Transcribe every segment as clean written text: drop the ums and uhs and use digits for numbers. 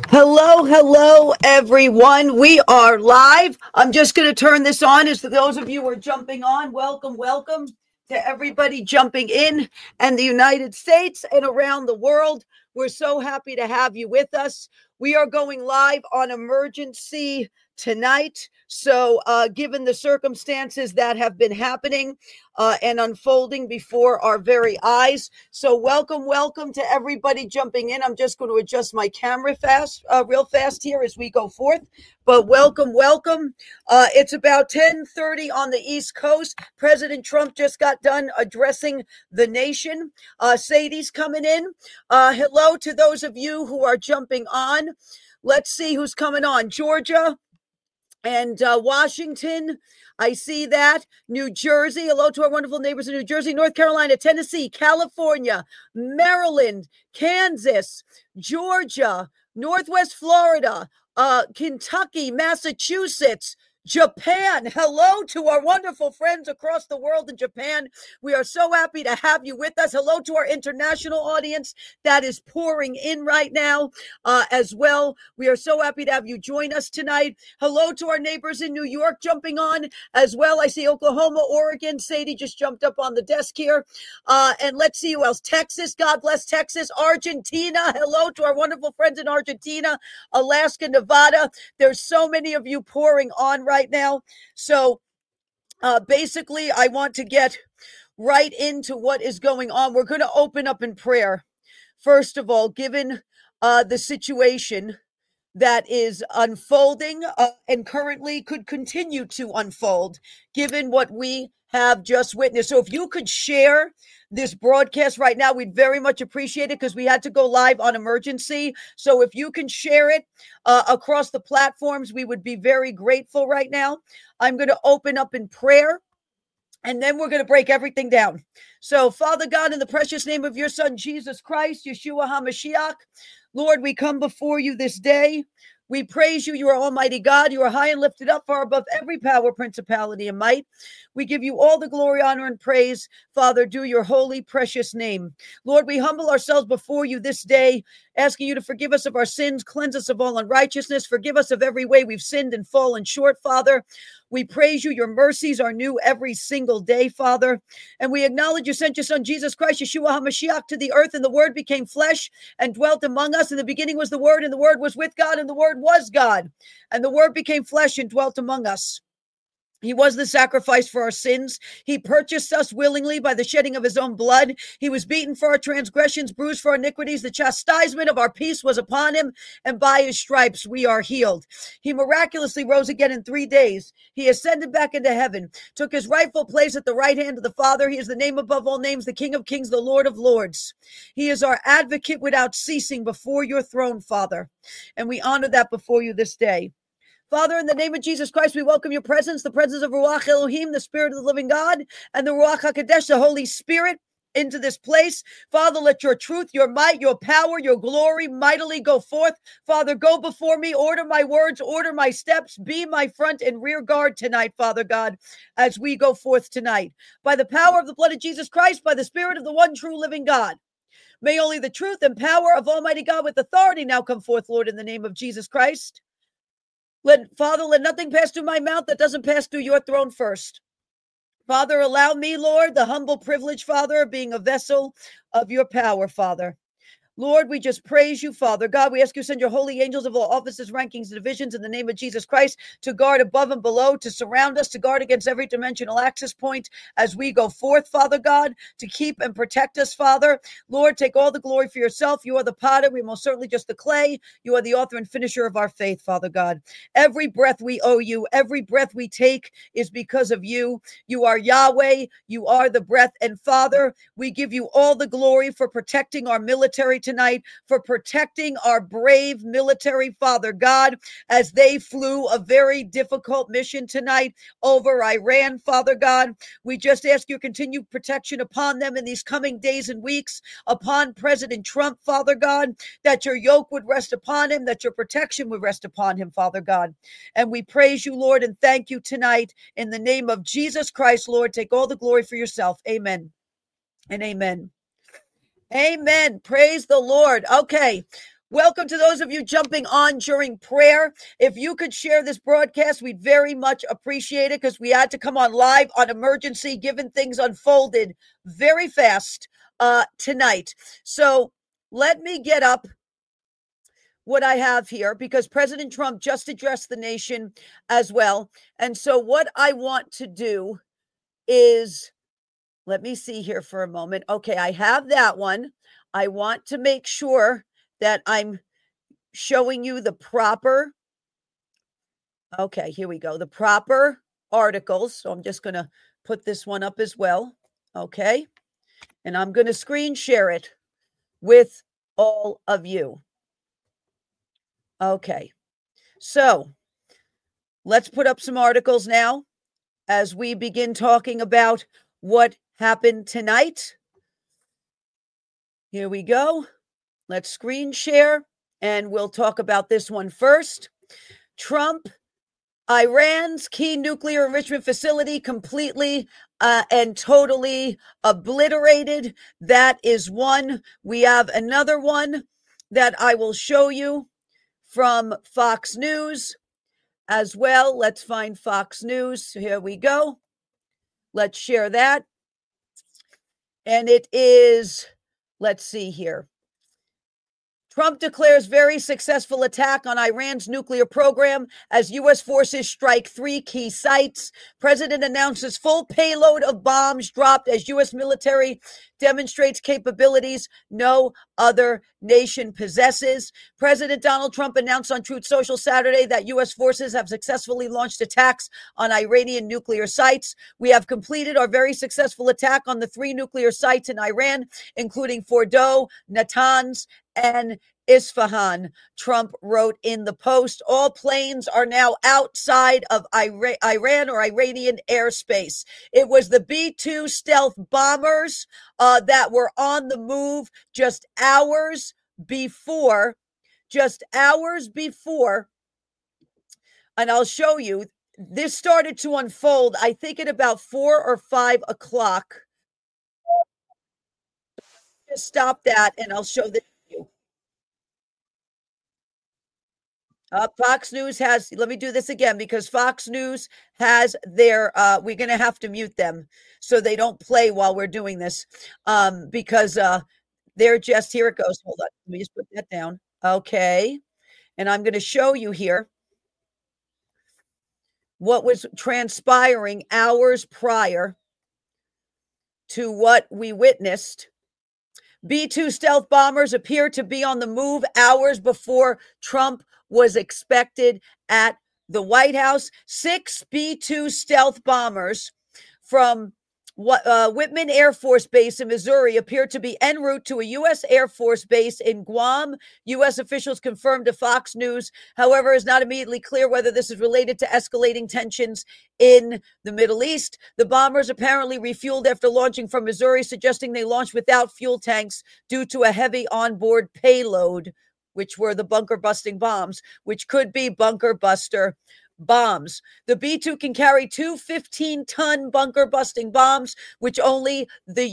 Hello, hello, everyone. We are live. I'm just going to turn this on as those of you who are jumping on. Welcome, welcome to everybody jumping in and the United States and around the world. We're so happy to have you with us. We are going live on emergency tonight. So, given the circumstances that have been happening and unfolding before our very eyes. So, welcome to everybody jumping in. I'm just going to adjust my camera real fast here as we go forth. But welcome. It's about 10:30 on the East Coast. President Trump just got done addressing the nation. Sadie's coming in. Hello to those of you who are jumping on. Let's see who's coming on. Georgia and Washington, I see that. New Jersey, hello to our wonderful neighbors in New Jersey, North Carolina, Tennessee, California, Maryland, Kansas, Georgia, Northwest Florida, Kentucky, Massachusetts, Japan. Hello to our wonderful friends across the world in Japan. We are so happy to have you with us. Hello to our international audience that is pouring in right now as well. We are so happy to have you join us tonight. Hello to our neighbors in New York jumping on as well. I see Oklahoma, Oregon. Sadie just jumped up on the desk here. And let's see who else. Texas, God bless Texas. Argentina, hello to our wonderful friends in Argentina. Alaska, Nevada. There's so many of you pouring on right now. So basically, I want to get right into what is going on. We're going to open up in prayer. First of all, given the situation that is unfolding and currently could continue to unfold, given what we have just witnessed. So if you could share this broadcast right now, we'd very much appreciate it because we had to go live on emergency. So if you can share it across the platforms, we would be very grateful right now. I'm going to open up in prayer. And then we're going to break everything down. So, Father God, in the precious name of your Son, Jesus Christ, Yeshua HaMashiach, Lord, we come before you this day. We praise you. You are Almighty God. You are high and lifted up far above every power, principality, and might. We give you all the glory, honor, and praise. Father, do your holy, precious name. Lord, we humble ourselves before you this day, asking you to forgive us of our sins, cleanse us of all unrighteousness, forgive us of every way we've sinned and fallen short, Father. We praise you. Your mercies are new every single day, Father. And we acknowledge you sent your Son, Jesus Christ, Yeshua HaMashiach, to the earth, and the Word became flesh and dwelt among us. In the beginning was the Word, and the Word was with God, and the Word was God. And the Word became flesh and dwelt among us. He was the sacrifice for our sins. He purchased us willingly by the shedding of his own blood. He was beaten for our transgressions, bruised for our iniquities. The chastisement of our peace was upon him, and by his stripes we are healed. He miraculously rose again in 3 days. He ascended back into heaven, took his rightful place at the right hand of the Father. He is the name above all names, the King of kings, the Lord of lords. He is our advocate without ceasing before your throne, Father. And we honor that before you this day. Father, in the name of Jesus Christ, we welcome your presence, the presence of Ruach Elohim, the Spirit of the living God, and the Ruach HaKodesh, the Holy Spirit, into this place. Father, let your truth, your might, your power, your glory mightily go forth. Father, go before me, order my words, order my steps, be my front and rear guard tonight, Father God, as we go forth tonight. By the power of the blood of Jesus Christ, by the Spirit of the one true living God, may only the truth and power of Almighty God with authority now come forth, Lord, in the name of Jesus Christ. Father, let nothing pass through my mouth that doesn't pass through your throne first. Father, allow me, Lord, the humble privilege, Father, of being a vessel of your power, Father. Lord, we just praise you, Father. God, we ask you to send your holy angels of all offices, rankings, and divisions in the name of Jesus Christ to guard above and below, to surround us, to guard against every dimensional access point as we go forth, Father God, to keep and protect us, Father. Lord, take all the glory for yourself. You are the potter. We're most certainly just the clay. You are the author and finisher of our faith, Father God. Every breath we owe you, every breath we take is because of you. You are Yahweh. You are the breath. And Father, we give you all the glory for protecting our military tonight, for protecting our brave military, Father God, as they flew a very difficult mission tonight over Iran, Father God. We just ask your continued protection upon them in these coming days and weeks, upon President Trump, Father God, that your yoke would rest upon him, that your protection would rest upon him, Father God. And we praise you, Lord, and thank you tonight in the name of Jesus Christ, Lord. Take all the glory for yourself. Amen and amen. Amen. Praise the Lord. Okay. Welcome to those of you jumping on during prayer. If you could share this broadcast, we'd very much appreciate it because we had to come on live on emergency, given things unfolded very fast tonight. So let me get up what I have here because President Trump just addressed the nation as well. And so what I want to do is, let me see here for a moment. Okay, I have that one. I want to make sure that I'm showing you the proper, okay, here we go, the proper articles. So I'm just going to put this one up as well. Okay. And I'm going to screen share it with all of you. Okay. So let's put up some articles now as we begin talking about what happened tonight. Here we go. Let's screen share and we'll talk about this one first. Trump, Iran's key nuclear enrichment facility completely and totally obliterated. That is one. We have another one that I will show you from Fox News as well. Let's find Fox News. Here we go. Let's share that. And it is, let's see here. Trump declares very successful attack on Iran's nuclear program as U.S. forces strike 3 key sites. President announces full payload of bombs dropped as U.S. military demonstrates capabilities no other nation possesses. President Donald Trump announced on Truth Social Saturday that U.S. forces have successfully launched attacks on Iranian nuclear sites. We have completed our very successful attack on the 3 nuclear sites in Iran, including Fordow, Natanz, and Isfahan, Trump wrote in the Post. All planes are now outside of Iran or Iranian airspace. It was the B-2 stealth bombers that were on the move just hours before, and I'll show you. This started to unfold, I think, at about 4 or 5 o'clock. Just stop that, and I'll show this. Fox News has, let me do this again because Fox News has their, we're going to have to mute them so they don't play while we're doing this because they're just, here it goes. Hold on. Let me just put that down. Okay. And I'm going to show you here what was transpiring hours prior to what we witnessed. B-2 stealth bombers appear to be on the move hours before Trump was expected at the White House. 6 B-2 stealth bombers from Whitman Air Force Base in Missouri appear to be en route to a U.S. Air Force base in Guam. U.S. officials confirmed to Fox News. However, it's not immediately clear whether this is related to escalating tensions in the Middle East. The bombers apparently refueled after launching from Missouri, suggesting they launched without fuel tanks due to a heavy onboard payload, which were the bunker-busting bombs, which could be bunker-buster bombs. The B-2 can carry 2 15-ton bunker-busting bombs, which only the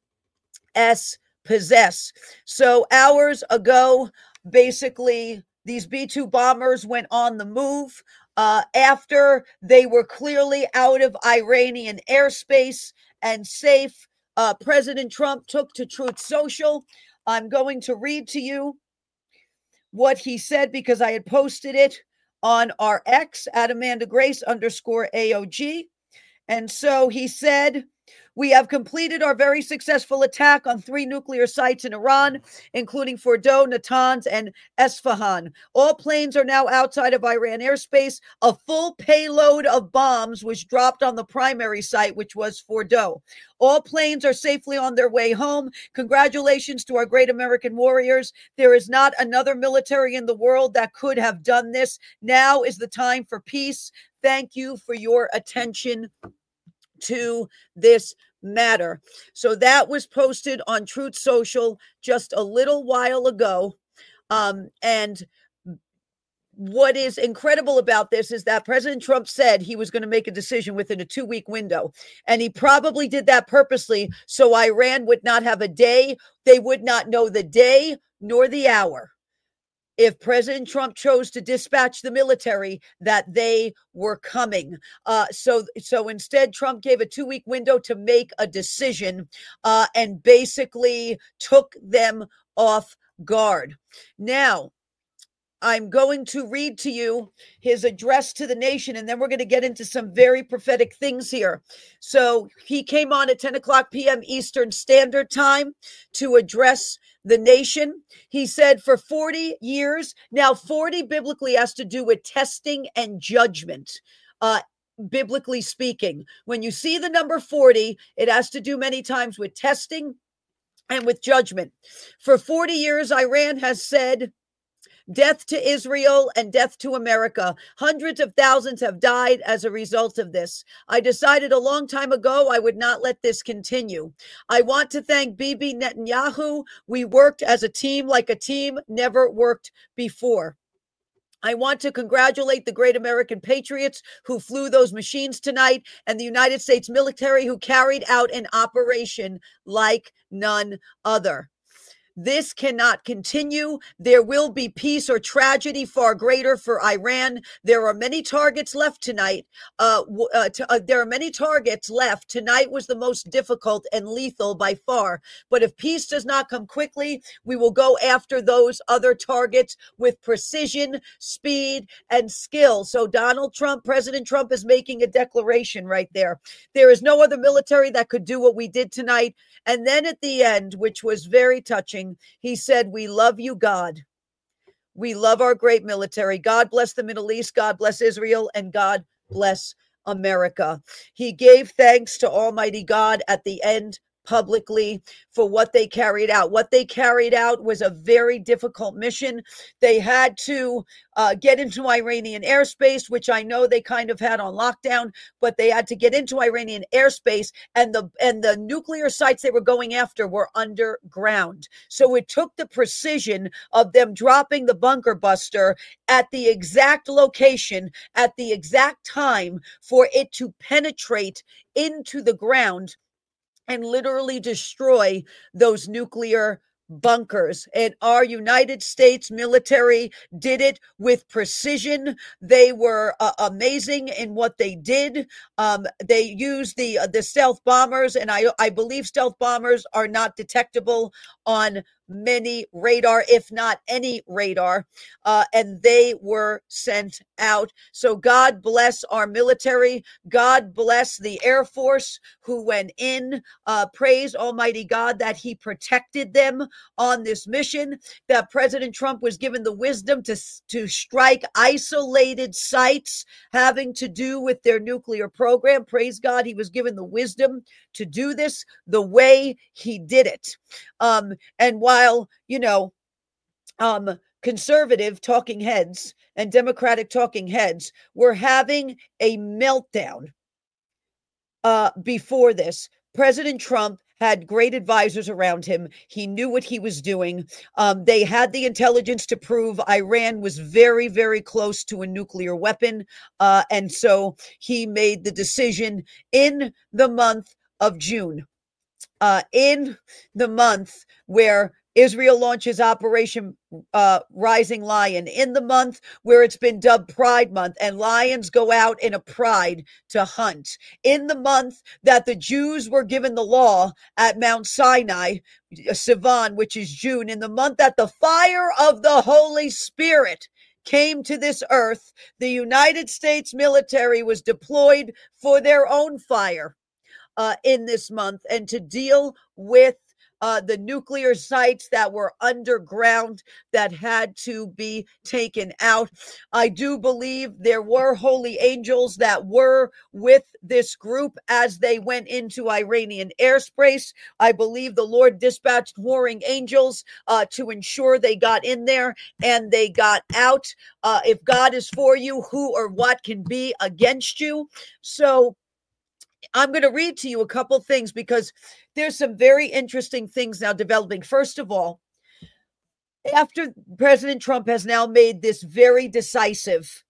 U.S. possess. So hours ago, basically, these B-2 bombers went on the move after they were clearly out of Iranian airspace and safe. President Trump took to Truth Social. I'm going to read to you what he said because I had posted it on our X at Amanda Grace _AOG. And so he said, we have completed our very successful attack on 3 nuclear sites in Iran, including Fordow, Natanz, and Esfahan. All planes are now outside of Iran airspace. A full payload of bombs was dropped on the primary site, which was Fordow. All planes are safely on their way home. Congratulations to our great American warriors. There is not another military in the world that could have done this. Now is the time for peace. Thank you for your attention to this matter. So that was posted on Truth Social just a little while ago. And what is incredible about this is that President Trump said he was going to make a decision within a 2-week window. And he probably did that purposely so Iran would not have a day. They would not know the day nor the hour if President Trump chose to dispatch the military, that they were coming. So instead, Trump gave a 2-week window to make a decision and basically took them off guard. Now, I'm going to read to you his address to the nation, and then we're going to get into some very prophetic things here. So he came on at 10 o'clock p.m. Eastern Standard Time to address the nation. He said for 40 years, now 40 biblically has to do with testing and judgment. Biblically speaking, when you see the number 40, it has to do many times with testing and with judgment. For 40 years, Iran has said, death to Israel and death to America. Hundreds of thousands have died as a result of this. I decided a long time ago I would not let this continue. I want to thank Bibi Netanyahu. We worked as a team like a team never worked before. I want to congratulate the great American patriots who flew those machines tonight and the United States military who carried out an operation like none other. This cannot continue. There will be peace or tragedy far greater for Iran. There are many targets left tonight. There are many targets left. Tonight was the most difficult and lethal by far. But if peace does not come quickly, we will go after those other targets with precision, speed, and skill. So President Trump is making a declaration right there. There is no other military that could do what we did tonight. And then at the end, which was very touching, he said, "We love you, God. We love our great military. God bless the Middle East. God bless Israel. And God bless America." He gave thanks to Almighty God at the end publicly for what they carried out. What they carried out was a very difficult mission. They had to get into Iranian airspace, which I know they kind of had on lockdown, but they had to get into Iranian airspace, and the nuclear sites they were going after were underground. So it took the precision of them dropping the bunker buster at the exact location, at the exact time for it to penetrate into the ground and literally destroy those nuclear bunkers. And our United States military did it with precision. They were amazing in what they did. They used the stealth bombers, and I believe stealth bombers are not detectable on many radar, if not any radar, and they were sent out. So God bless our military. God bless the Air Force who went in. Praise Almighty God that he protected them on this mission, that President Trump was given the wisdom to strike isolated sites having to do with their nuclear program. Praise God, he was given the wisdom to do this the way he did it. And while, conservative talking heads and Democratic talking heads were having a meltdown before this, President Trump had great advisors around him. He knew what he was doing. They had the intelligence to prove Iran was very, very close to a nuclear weapon. And so he made the decision in the month of June, in the month where Israel launches Operation Rising Lion, in the month where it's been dubbed Pride Month and lions go out in a pride to hunt, in the month that the Jews were given the law at Mount Sinai, Sivan, which is June, in the month that the fire of the Holy Spirit came to this earth, the United States military was deployed for their own fire in this month and to deal with the nuclear sites that were underground that had to be taken out. I do believe there were holy angels that were with this group as they went into Iranian airspace. I believe the Lord dispatched warring angels to ensure they got in there and they got out. If God is for you, who or what can be against you? So I'm going to read to you a couple things because there's some very interesting things now developing. First of all, after President Trump has now made this very decisive,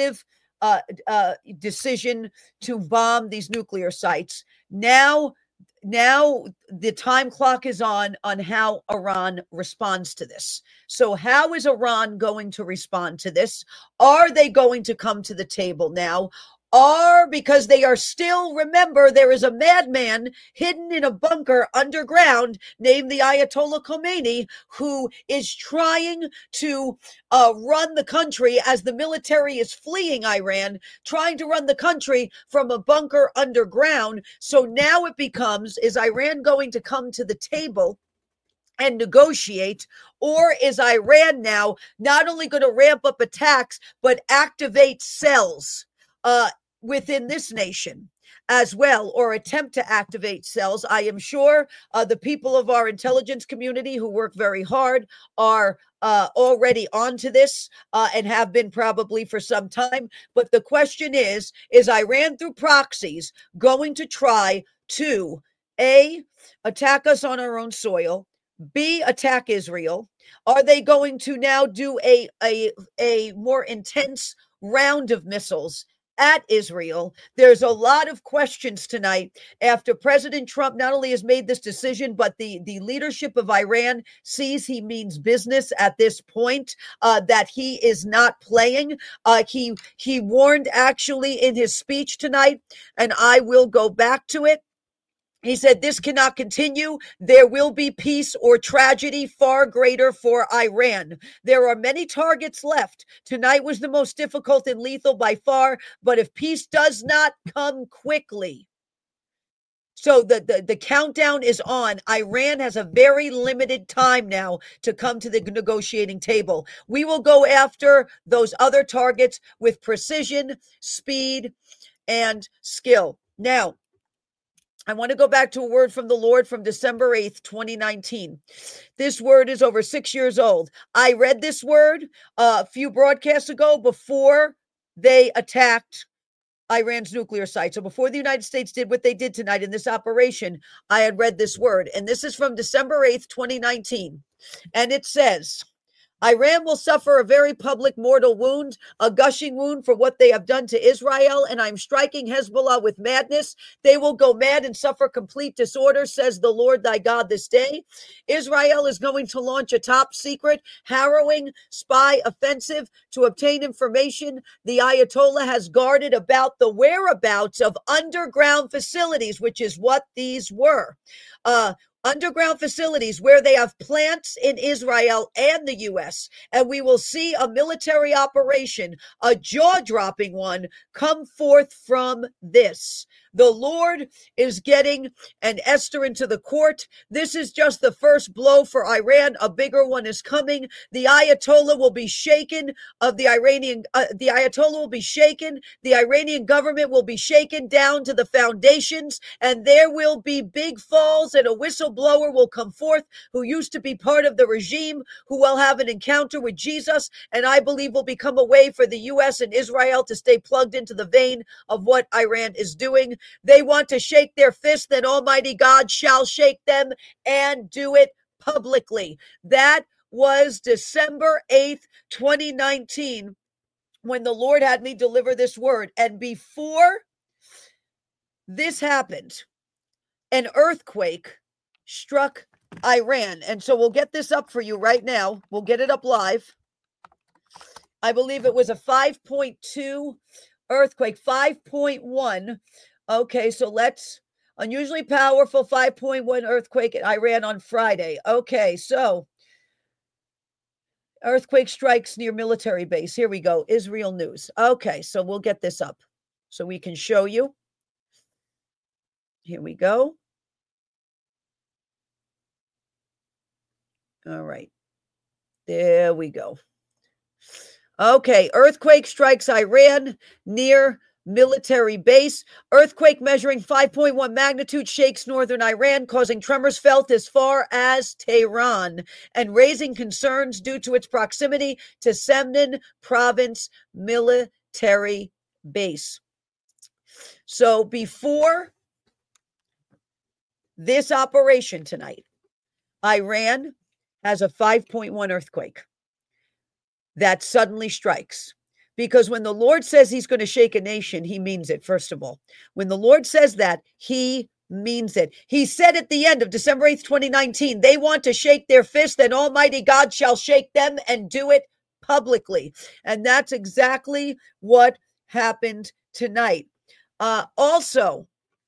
decision to bomb these nuclear sites, now now the time clock is on how Iran responds to this. So how is Iran going to respond to this? Are they going to come to the table now? Because they are still, remember, there is a madman hidden in a bunker underground named the Ayatollah Khomeini who is trying to run the country as the military is fleeing Iran, trying to run the country from a bunker underground. So now it becomes, is Iran going to come to the table and negotiate, or is Iran now not only going to ramp up attacks, but activate cells within this nation as well, or attempt to activate cells? I am sure the people of our intelligence community who work very hard are already onto this and have been probably for some time. But the question is Iran through proxies going to try to A, attack us on our own soil, B, attack Israel? Are they going to now do a more intense round of missiles at Israel? There's a lot of questions tonight after President Trump not only has made this decision, but the leadership of Iran sees he means business at this point, that he is not playing. He warned actually in his speech tonight, and I will go back to it. He said, this cannot continue. There will be peace or tragedy far greater for Iran. There are many targets left. Tonight was the most difficult and lethal by far, but if peace does not come quickly, so the countdown is on. Iran has a very limited time now to come to the negotiating table. We will go after those other targets with precision, speed, and skill. Now, I want to go back to a word from the Lord from December 8th, 2019. This word is over 6 years old. I read this word a few broadcasts ago before they attacked Iran's nuclear site. So before the United States did what they did tonight in this operation, I had read this word. And this is from December 8th, 2019. And it says, Iran will suffer a very public mortal wound, a gushing wound for what they have done to Israel, and I'm striking Hezbollah with madness. They will go mad and suffer complete disorder, says the Lord thy God this day. Israel is going to launch a top secret, harrowing spy offensive to obtain information the Ayatollah has guarded about the whereabouts of underground facilities, which is what these were. Underground facilities where they have plants in Israel and the U.S. And we will see a military operation, a jaw-dropping one, come forth from this. The Lord is getting an Esther into the court. This is just the first blow for Iran. A bigger one is coming. The Ayatollah will be shaken. The Ayatollah will be shaken. The Iranian government will be shaken down to the foundations, and there will be big falls, and a whistleblower will come forth who used to be part of the regime, who will have an encounter with Jesus, and I believe will become a way for the U.S. and Israel to stay plugged into the vein of what Iran is doing. They want to shake their fist, then Almighty God shall shake them and do it publicly. That was December 8th, 2019, when the Lord had me deliver this word. And before this happened, an earthquake struck Iran. And so we'll get this up for you right now. We'll get it up live. I believe it was a 5.2 earthquake, 5.1. Okay, so unusually powerful 5.1 earthquake in Iran on Friday. Okay, so earthquake strikes near military base. Here we go, Israel News. Okay, so we'll get this up so we can show you. Here we go. All right, there we go. Okay, earthquake strikes Iran near military base. Earthquake measuring 5.1 magnitude shakes northern Iran, causing tremors felt as far as Tehran and raising concerns due to its proximity to Semnan province military base. So before this operation tonight, Iran has a 5.1 earthquake that suddenly strikes. Because when the Lord says he's going to shake a nation, he means it, first of all. When the Lord says that, he means it. He said at the end of December 8th, 2019, they want to shake their fist, then Almighty God shall shake them and do it publicly. And that's exactly what happened tonight. Also,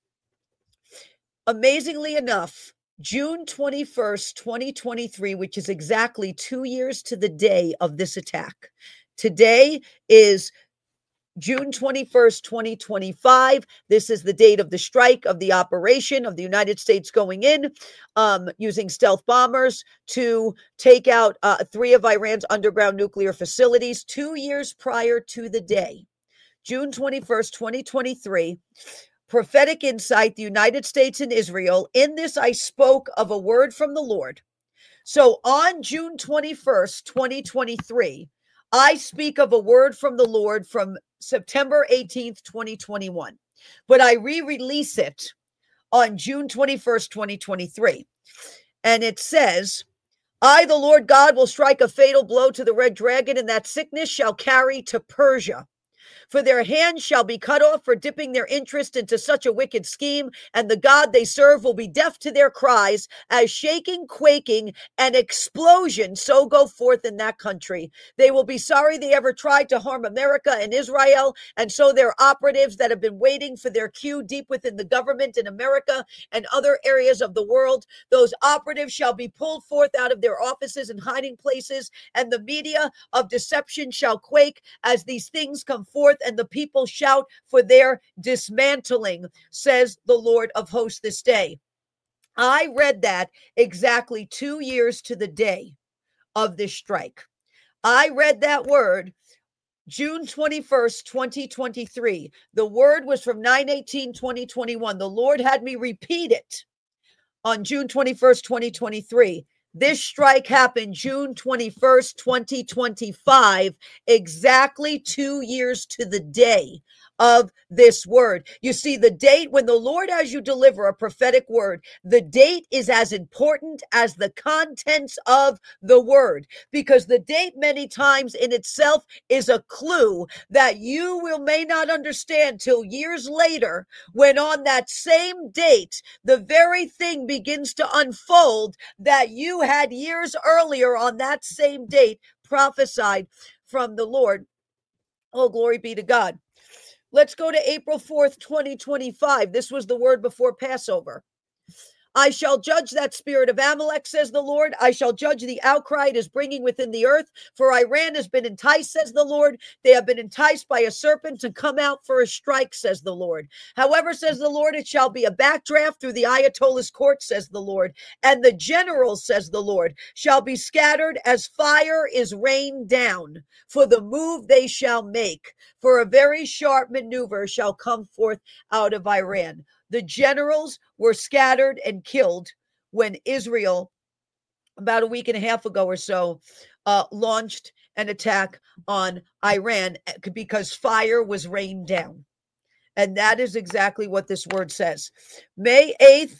amazingly enough, June 21st, 2023, which is exactly 2 years to the day of this attack. Today is June 21st, 2025. This is the date of the strike, of the operation of the United States going in, using stealth bombers to take out 3 of Iran's underground nuclear facilities 2 years prior to the day. June 21st, 2023. Prophetic insight, the United States and Israel. In this, I spoke of a word from the Lord. So on June 21st, 2023, I speak of a word from the Lord from September 18th, 2021, but I re-release it on June 21st, 2023. And it says, I, the Lord God, will strike a fatal blow to the red dragon, and that sickness shall carry to Persia. For their hands shall be cut off for dipping their interest into such a wicked scheme, and the God they serve will be deaf to their cries, as shaking, quaking, and explosion so go forth in that country. They will be sorry they ever tried to harm America and Israel, and so their operatives that have been waiting for their cue deep within the government in America and other areas of the world, those operatives shall be pulled forth out of their offices and hiding places, and the media of deception shall quake as these things come forth, and the people shout for their dismantling, says the Lord of hosts this day. I read that exactly 2 years to the day of this strike. I read that word June 21st, 2023. The word was from 9/18/2021. The Lord had me repeat it on June 21st, 2023. This strike happened June 21st, 2025, exactly 2 years to the day of this word. You see, the date when the Lord has you deliver a prophetic word, the date is as important as the contents of the word, because the date many times in itself is a clue that you may not understand till years later, when on that same date, the very thing begins to unfold that you had years earlier on that same date prophesied from the Lord. Oh, glory be to God. Let's go to April 4th, 2025. This was the word before Passover. I shall judge that spirit of Amalek, says the Lord. I shall judge the outcry it is bringing within the earth. For Iran has been enticed, says the Lord. They have been enticed by a serpent to come out for a strike, says the Lord. However, says the Lord, it shall be a backdraft through the Ayatollah's court, says the Lord. And the generals, says the Lord, shall be scattered as fire is rained down for the move they shall make. For a very sharp maneuver shall come forth out of Iran. The generals were scattered and killed when Israel, about a week and a half ago or so, launched an attack on Iran because fire was rained down. And that is exactly what this word says. May 8th,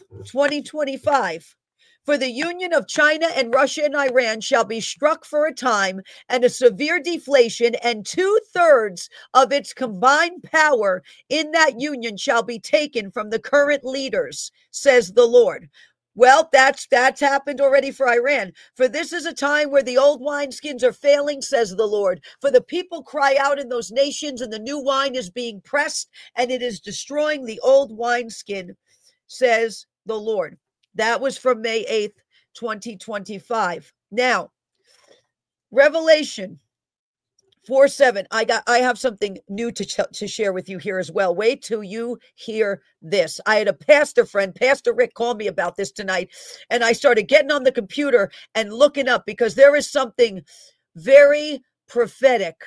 2025. For the union of China and Russia and Iran shall be struck for a time, and a severe deflation, and 2/3 of its combined power in that union shall be taken from the current leaders, says the Lord. Well, that's happened already for Iran. For this is a time where the old wineskins are failing, says the Lord. For the people cry out in those nations, and the new wine is being pressed, and it is destroying the old wineskin, says the Lord. That was from May 8th, 2025. Now, Revelation 4:7. I have something new to share with you here as well. Wait till you hear this. I had a pastor friend, Pastor Rick, call me about this tonight, and I started getting on the computer and looking up, because there is something very prophetic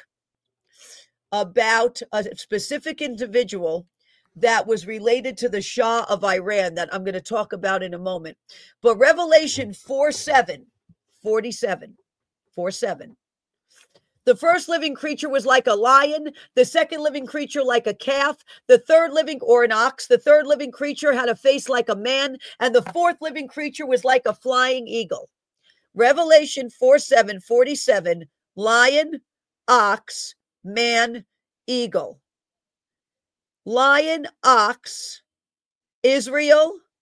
about a specific individual that was related to the Shah of Iran that I'm going to talk about in a moment. But Revelation 4:7, 47, 4:7. The first living creature was like a lion, the second living creature like a calf, the third living, or an ox, the third living creature had a face like a man, and the fourth living creature was like a flying eagle. Revelation 4:7, 47, lion, ox, man, eagle. Lion, ox, Israel,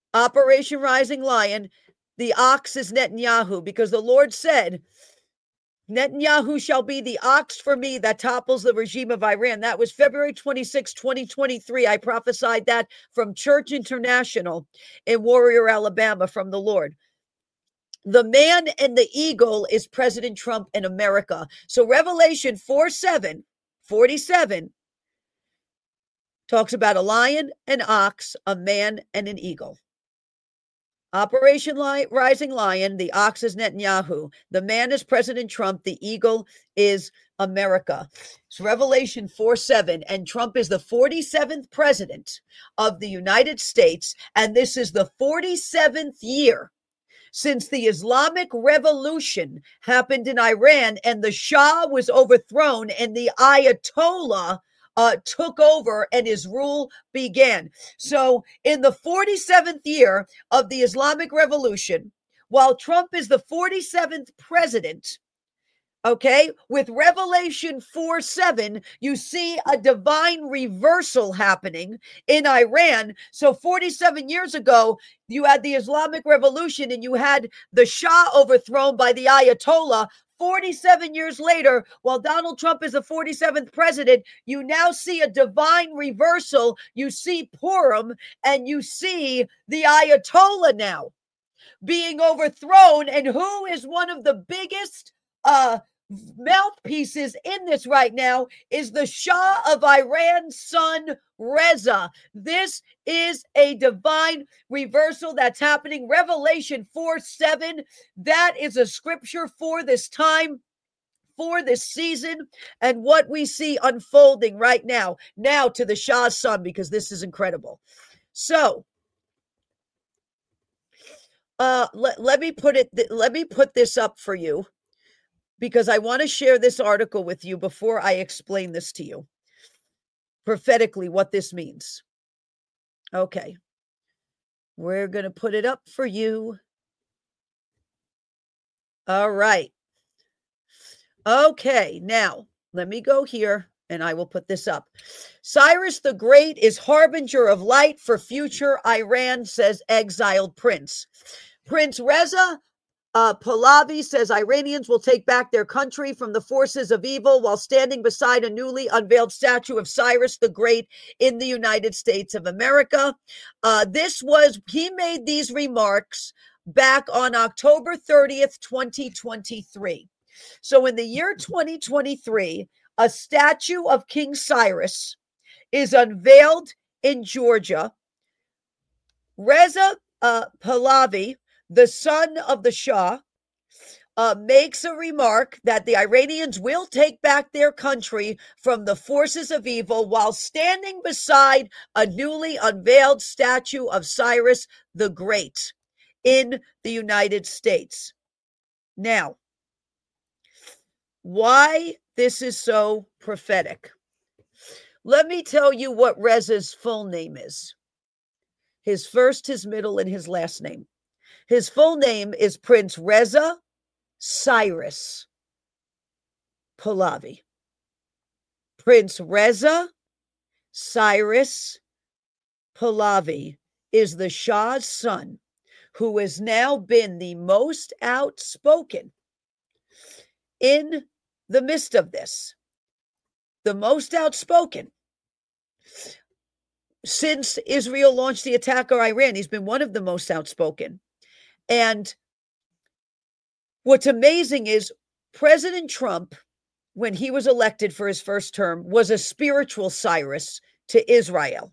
Operation Rising Lion, the ox is Netanyahu, because the Lord said, Netanyahu shall be the ox for me that topples the regime of Iran. That was February 26, 2023. I prophesied that from Church International in Warrior, Alabama, from the Lord. The man and the eagle is President Trump in America. So Revelation 47 talks about a lion, an ox, a man, and an eagle. Operation Rising Lion, the ox is Netanyahu. The man is President Trump. The eagle is America. It's Revelation 4:7, and Trump is the 47th president of the United States, and this is the 47th year since the Islamic Revolution happened in Iran and the Shah was overthrown and the Ayatollah took over and his rule began. So in the 47th year of the Islamic Revolution, while Trump is the 47th president, okay, with Revelation 4:7, you see a divine reversal happening in Iran. So 47 years ago, you had the Islamic Revolution and you had the Shah overthrown by the Ayatollah. 47 years later, while Donald Trump is the 47th president, you now see a divine reversal. You see Purim and you see the Ayatollah now being overthrown. And who is one of the biggest mouthpieces in this right now is the Shah of Iran's son, Reza. This is a divine reversal that's happening. Revelation 4:7, that is a scripture for this time, for this season, and what we see unfolding right now to the Shah's son, because this is incredible. So let me put this up for you, because I want to share this article with you before I explain this to you prophetically, what this means. Okay. We're going to put it up for you. All right. Okay. Now, let me go here and I will put this up. Cyrus the Great is harbinger of light for future Iran, says exiled prince. Prince Reza Pahlavi says Iranians will take back their country from the forces of evil while standing beside a newly unveiled statue of Cyrus the Great in the United States of America. He made these remarks back on October 30th, 2023. So in the year 2023, a statue of King Cyrus is unveiled in Georgia. Reza Pahlavi, the son of the Shah, makes a remark that the Iranians will take back their country from the forces of evil while standing beside a newly unveiled statue of Cyrus the Great in the United States. Now, why this is so prophetic? Let me tell you what Reza's full name is. His first, his middle, and his last name. His full name is Prince Reza Cyrus Pahlavi. Prince Reza Cyrus Pahlavi is the Shah's son, who has now been the most outspoken in the midst of this. The most outspoken since Israel launched the attack on Iran. He's been one of the most outspoken. And what's amazing is President Trump, when he was elected for his first term, was a spiritual Cyrus to Israel.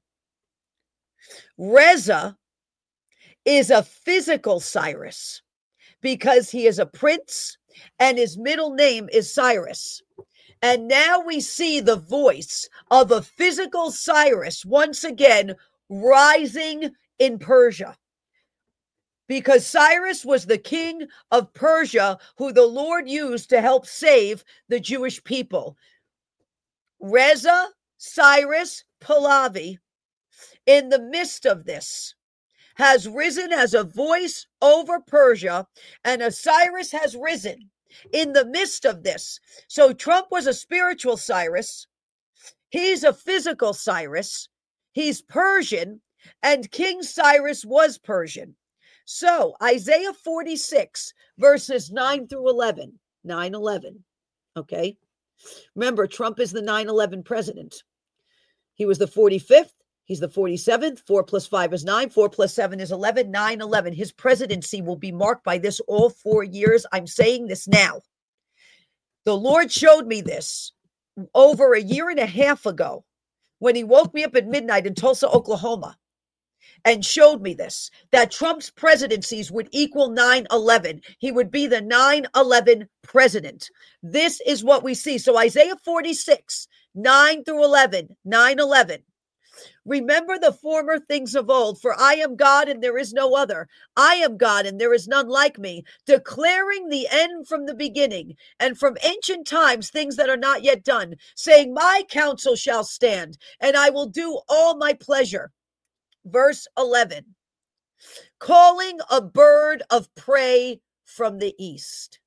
Reza is a physical Cyrus because he is a prince and his middle name is Cyrus. And now we see the voice of a physical Cyrus once again rising in Persia. Because Cyrus was the king of Persia who the Lord used to help save the Jewish people. Reza Cyrus Pahlavi, in the midst of this, has risen as a voice over Persia, and Cyrus has risen in the midst of this. So Trump was a spiritual Cyrus. He's a physical Cyrus. He's Persian. and King Cyrus was Persian. So Isaiah 46, verses 9 through 11, 9/11. Okay. Remember, Trump is the 9/11 president. He was the 45th. He's the 47th. 4 plus 5 is 9. 4 plus 7 is 11. 9/11. His presidency will be marked by this all 4 years. I'm saying this now. The Lord showed me this over a year and a half ago when he woke me up at midnight in Tulsa, Oklahoma, and showed me this, that Trump's presidencies would equal 9/11. He would be the 9/11 president. This is what we see. So Isaiah 46, 9 through 11, 9/11. Remember the former things of old, for I am God and there is no other. I am God and there is none like me, declaring the end from the beginning, and from ancient times things that are not yet done, saying, my counsel shall stand, and I will do all my pleasure. Verse 11, calling a bird of prey from the east.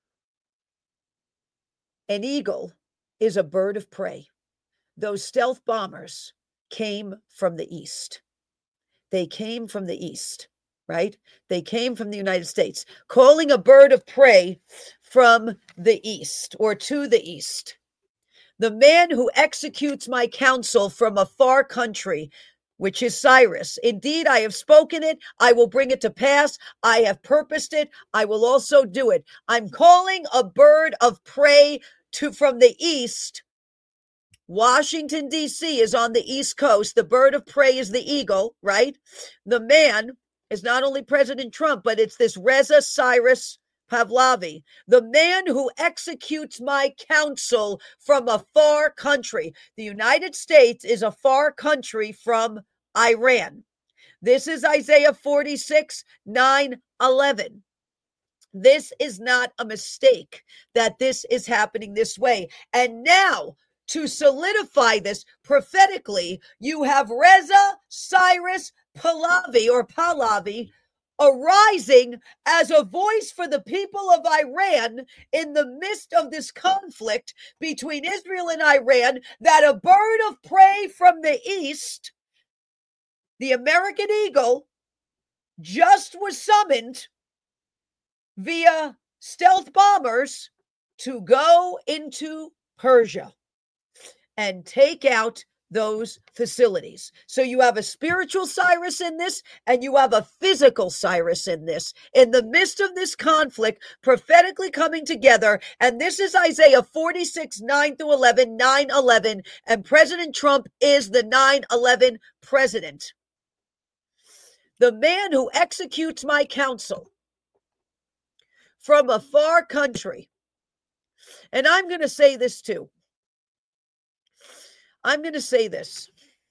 An eagle is a bird of prey. Those stealth bombers came from the east. They came from the east, right? They came from the United States, calling a bird of prey from the east or to the east. The man who executes my counsel from a far country, which is Cyrus. Indeed, I have spoken it. I will bring it to pass. I have purposed it. I will also do it. I'm calling a bird of prey from the east. Washington, D.C. is on the East Coast. The bird of prey is the eagle, right? The man is not only President Trump, but it's this Reza Cyrus Pahlavi, the man who executes my counsel from a far country. The United States is a far country from Iran. This is Isaiah 46, 9, 11. This is not a mistake that this is happening this way. And now, to solidify this prophetically, you have Reza Cyrus Pahlavi arising as a voice for the people of Iran in the midst of this conflict between Israel and Iran, that a bird of prey from the east, the American eagle, just was summoned via stealth bombers to go into Persia and take out those facilities. So you have a spiritual Cyrus in this, and you have a physical Cyrus in this, in the midst of this conflict, prophetically coming together. And this is Isaiah 46, 9 through 11, 9/11, and President Trump is the 9/11 president. The man who executes my counsel from a far country. And I'm going to say this too. I'm going to say this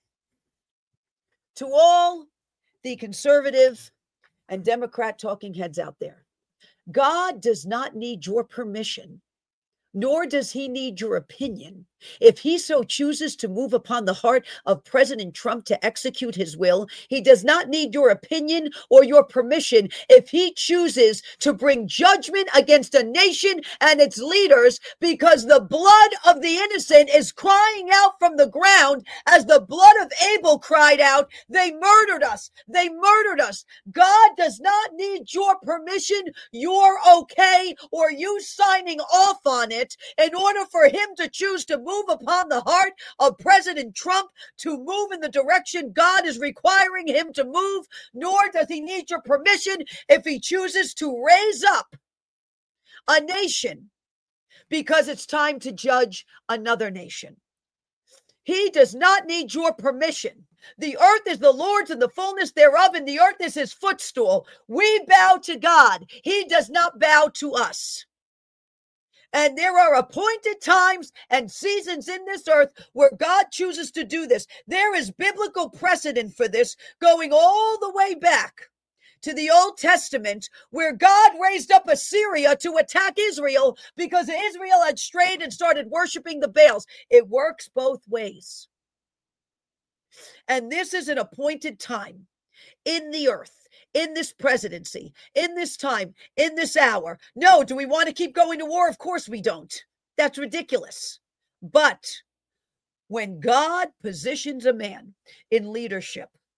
to all the conservative and Democrat talking heads out there. God does not need your permission, nor does he need your opinion. If he so chooses to move upon the heart of President Trump to execute his will, he does not need your opinion or your permission. If he chooses to bring judgment against a nation and its leaders, because the blood of the innocent is crying out from the ground, as the blood of Abel cried out, they murdered us. They murdered us. God does not need your permission, your okay, or you signing off on it in order for him to choose to move upon the heart of President Trump to move in the direction God is requiring him to move, nor does he need your permission if he chooses to raise up a nation because it's time to judge another nation. He does not need your permission. The earth is the Lord's and the fullness thereof, and the earth is his footstool. We bow to God. He does not bow to us. And there are appointed times and seasons in this earth where God chooses to do this. There is biblical precedent for this going all the way back to the Old Testament, where God raised up Assyria to attack Israel because Israel had strayed and started worshiping the Baals. It works both ways. And this is an appointed time in the earth, in this presidency, in this time, in this hour. No, do we want to keep going to war? Of course we don't. That's ridiculous. But when God positions a man in leadership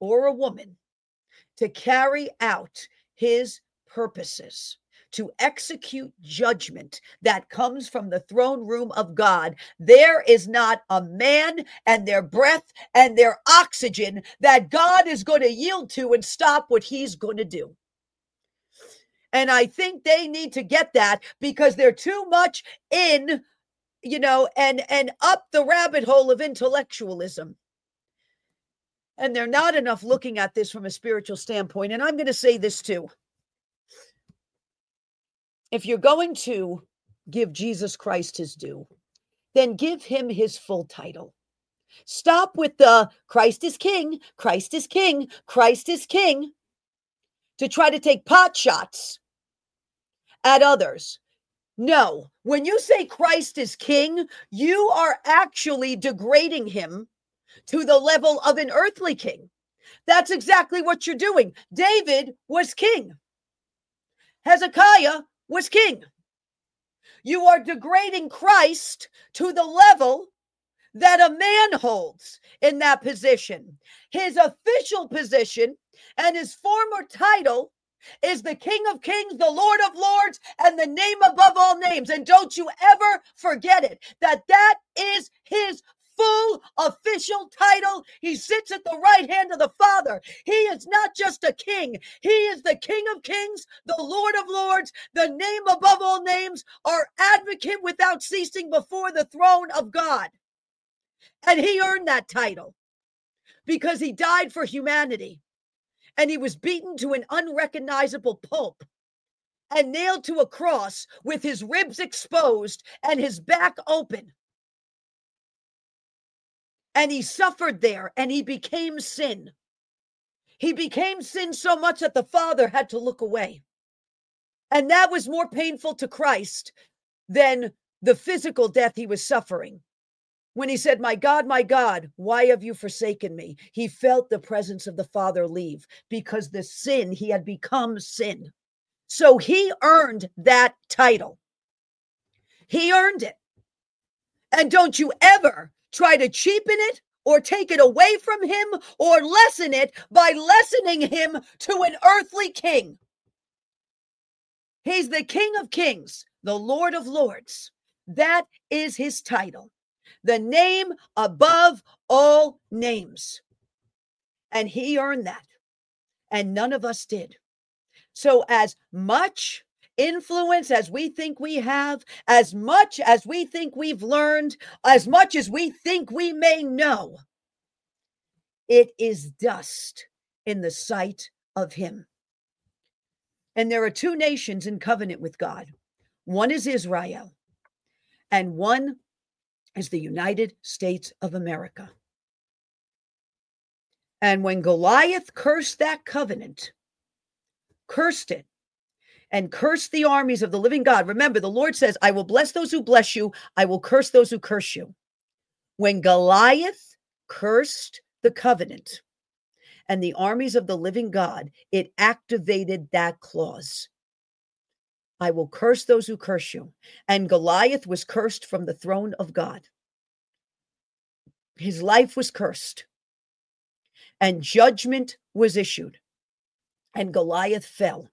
or a woman to carry out his purposes, to execute judgment that comes from the throne room of God, there is not a man and their breath and their oxygen that God is going to yield to and stop what he's going to do. And I think they need to get that, because they're too much in, and up the rabbit hole of intellectualism. And they're not enough looking at this from a spiritual standpoint. And I'm going to say this too. If you're going to give Jesus Christ his due, then give him his full title. Stop with the Christ is king, Christ is king, Christ is king, to try to take pot shots at others. No, when you say Christ is king, you are actually degrading him to the level of an earthly king. That's exactly what you're doing. David was king. Hezekiah was king. You are degrading Christ to the level that a man holds in that position. His official position and his former title is the King of Kings, the Lord of Lords, and the name above all names. And don't you ever forget it, that is his full official title. He sits at the right hand of the Father. He is not just a king. He is the King of Kings, the Lord of Lords, the name above all names, our advocate without ceasing before the throne of God. And he earned that title because he died for humanity. And he was beaten to an unrecognizable pulp and nailed to a cross with his ribs exposed and his back open. And he suffered there, and he became sin. He became sin so much that the Father had to look away. And that was more painful to Christ than the physical death he was suffering. When he said, my God, why have you forsaken me? He felt the presence of the Father leave, because the sin, he had become sin. So he earned that title. He earned it. And don't you ever try to cheapen it or take it away from him or lessen it by lessening him to an earthly king. He's the King of Kings, the Lord of Lords. That is his title. The name above all names. And he earned that. And none of us did. So as much influence as we think we have, as much as we think we've learned, as much as we think we may know, it is dust in the sight of him. And there are two nations in covenant with God. One is Israel, and one is the United States of America. And when Goliath cursed that covenant, cursed it, and cursed the armies of the living God. Remember, the Lord says, I will bless those who bless you. I will curse those who curse you. When Goliath cursed the covenant and the armies of the living God, it activated that clause. I will curse those who curse you. And Goliath was cursed from the throne of God. His life was cursed. And judgment was issued. And Goliath fell.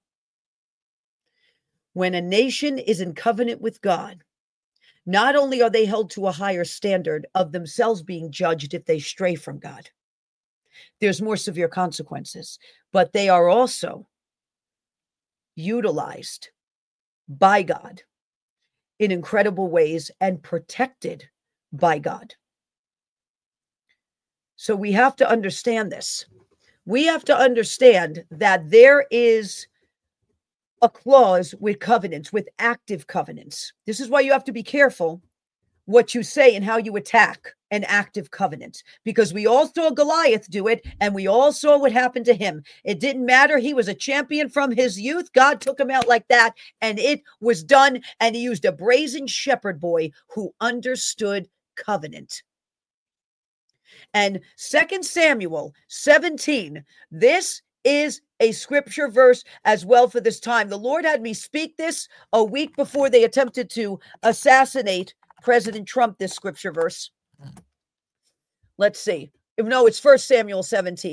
When a nation is in covenant with God, not only are they held to a higher standard of themselves being judged if they stray from God, there's more severe consequences, but they are also utilized by God in incredible ways and protected by God. So we have to understand this. We have to understand that there is a clause with covenants, with active covenants. This is why you have to be careful what you say and how you attack an active covenant, because we all saw Goliath do it, and we all saw what happened to him. It didn't matter. He was a champion from his youth. God took him out like that, and it was done. And he used a brazen shepherd boy who understood covenant. And 2 Samuel 17, this is a scripture verse as well for this time. The Lord had me speak this a week before they attempted to assassinate President Trump, this scripture verse. Let's see. No, it's 1 Samuel 17.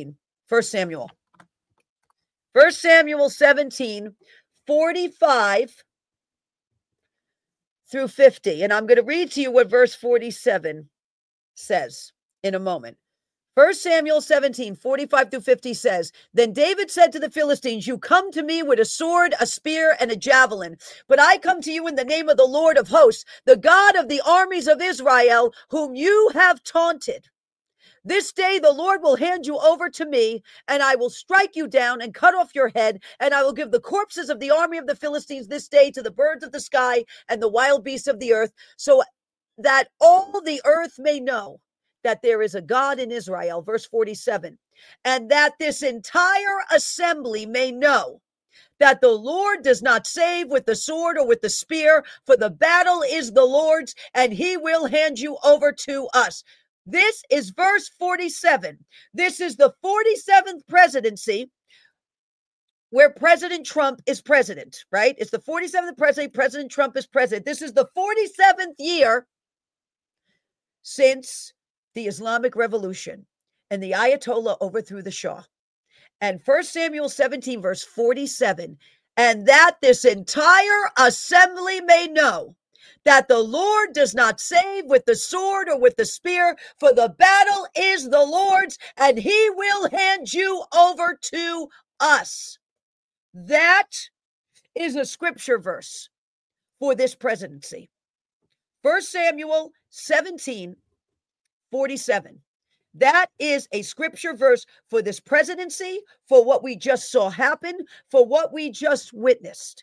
First Samuel. 1 Samuel 17, 45 through 50. And I'm going to read to you what verse 47 says in a moment. 1 Samuel 17, 45 through 50 says, Then David said to the Philistines, You come to me with a sword, a spear, and a javelin, but I come to you in the name of the Lord of hosts, the God of the armies of Israel, whom you have taunted. This day the Lord will hand you over to me, and I will strike you down and cut off your head, and I will give the corpses of the army of the Philistines this day to the birds of the sky and the wild beasts of the earth, so that all the earth may know that there is a God in Israel. Verse 47, and that this entire assembly may know that the Lord does not save with the sword or with the spear, for the battle is the Lord's, and he will hand you over to us. This is verse 47. This is the 47th presidency where President Trump is president, right? It's the 47th presidency. President Trump is president. This is the 47th year since the Islamic Revolution and the Ayatollah overthrew the Shah. And 1 Samuel 17, verse 47, and that this entire assembly may know that the Lord does not save with the sword or with the spear, for the battle is the Lord's, and he will hand you over to us. That is a scripture verse for this presidency. 1 Samuel 17, 47. That is a scripture verse for this presidency, for what we just saw happen, for what we just witnessed.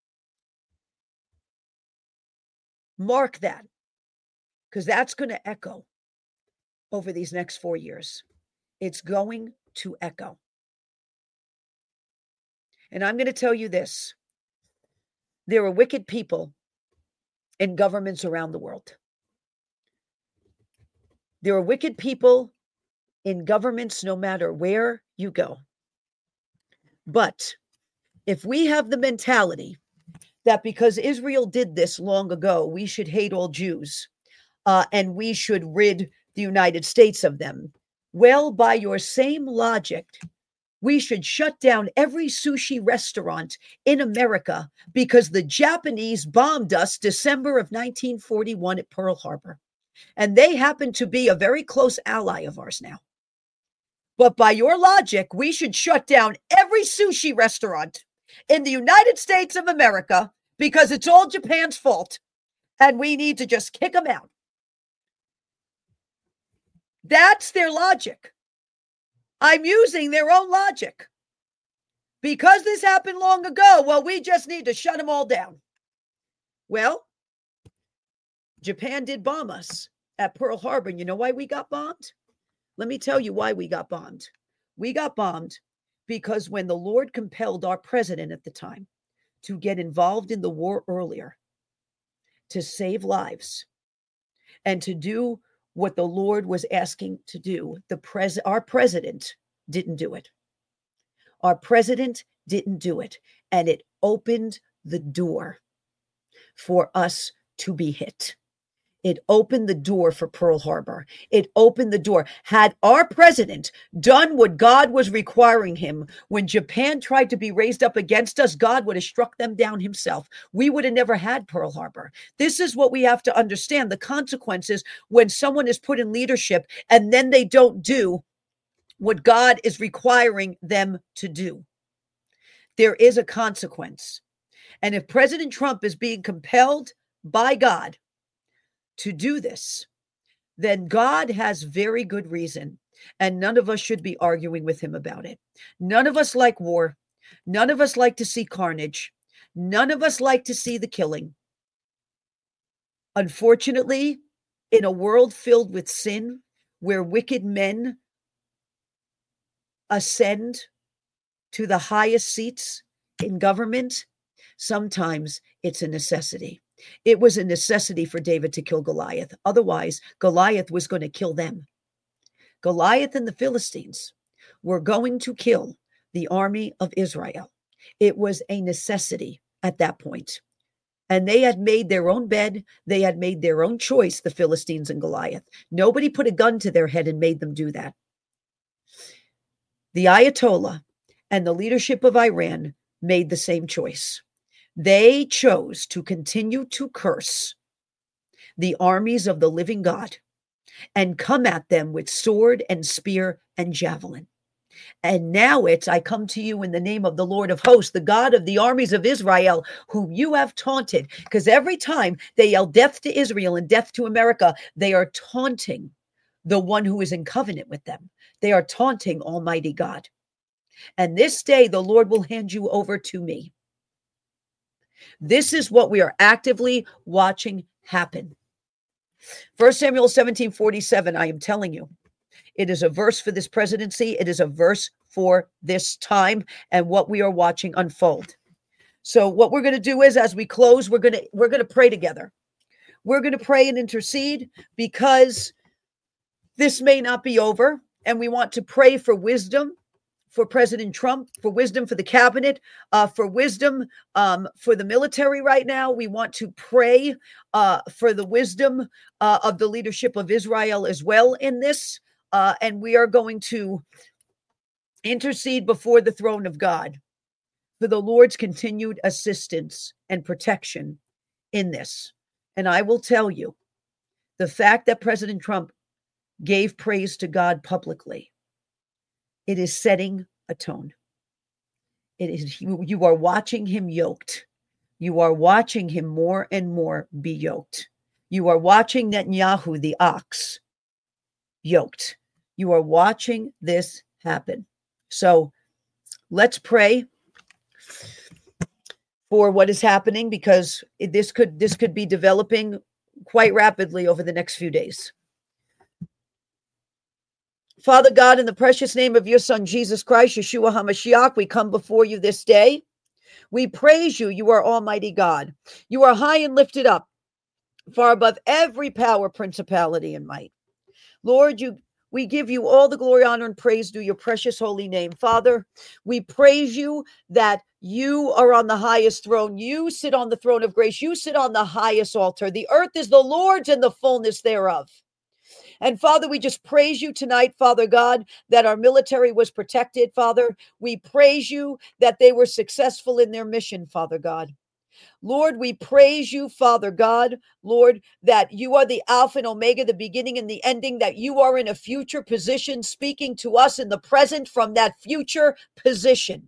Mark that, because that's going to echo over these next 4 years. It's going to echo. And I'm going to tell you this. There are wicked people in governments around the world. There are wicked people in governments no matter where you go. But if we have the mentality that because Israel did this long ago, we should hate all Jews and we should rid the United States of them, well, by your same logic, we should shut down every sushi restaurant in America because the Japanese bombed us December of 1941 at Pearl Harbor. And they happen to be a very close ally of ours now. But by your logic, we should shut down every sushi restaurant in the United States of America because it's all Japan's fault and we need to just kick them out. That's their logic. I'm using their own logic. Because this happened long ago, well, we just need to shut them all down. Well, Japan did bomb us at Pearl Harbor. And you know why we got bombed? Let me tell you why we got bombed. We got bombed because when the Lord compelled our president at the time to get involved in the war earlier, to save lives, and to do what the Lord was asking to do, our president didn't do it. Our president didn't do it. And it opened the door for us to be hit. It opened the door for Pearl Harbor. It opened the door. Had our president done what God was requiring him, when Japan tried to be raised up against us, God would have struck them down himself. We would have never had Pearl Harbor. This is what we have to understand. The consequences when someone is put in leadership and then they don't do what God is requiring them to do. There is a consequence. And if President Trump is being compelled by God to do this, then God has very good reason, and none of us should be arguing with him about it. None of us like war. None of us like to see carnage. None of us like to see the killing. Unfortunately, in a world filled with sin, where wicked men ascend to the highest seats in government, sometimes it's a necessity. It was a necessity for David to kill Goliath. Otherwise, Goliath was going to kill them. Goliath and the Philistines were going to kill the army of Israel. It was a necessity at that point. And they had made their own bed. They had made their own choice, the Philistines and Goliath. Nobody put a gun to their head and made them do that. The Ayatollah and the leadership of Iran made the same choice. They chose to continue to curse the armies of the living God and come at them with sword and spear and javelin. And now it's, I come to you in the name of the Lord of hosts, the God of the armies of Israel, whom you have taunted. Because every time they yell death to Israel and death to America, they are taunting the one who is in covenant with them. They are taunting Almighty God. And this day the Lord will hand you over to me. This is what we are actively watching happen. 1 Samuel 17:47, I am telling you, it is a verse for this presidency. It is a verse for this time and what we are watching unfold. So what we're going to do is, as we close, we're going to pray together. We're going to pray and intercede because this may not be over. And we want to pray for wisdom for President Trump, for wisdom for the cabinet, for wisdom for the military right now. We want to pray for the wisdom of the leadership of Israel as well in this. And we are going to intercede before the throne of God for the Lord's continued assistance and protection in this. And I will tell you, the fact that President Trump gave praise to God publicly, it is setting a tone. It is, you are watching him yoked. You are watching him more and more be yoked. You are watching Netanyahu, the ox, yoked. You are watching this happen. So let's pray for what is happening, because this could be developing quite rapidly over the next few days. Father God, in the precious name of your Son, Jesus Christ, Yeshua HaMashiach, we come before you this day. We praise you. You are Almighty God. You are high and lifted up, far above every power, principality, and might. Lord, we give you all the glory, honor, and praise due your precious holy name. Father, we praise you that you are on the highest throne. You sit on the throne of grace. You sit on the highest altar. The earth is the Lord's and the fullness thereof. And Father, we just praise you tonight, Father God, that our military was protected, Father. We praise you that they were successful in their mission, Father God. Lord, we praise you, Father God, Lord, that you are the Alpha and Omega, the beginning and the ending, that you are in a future position, speaking to us in the present from that future position.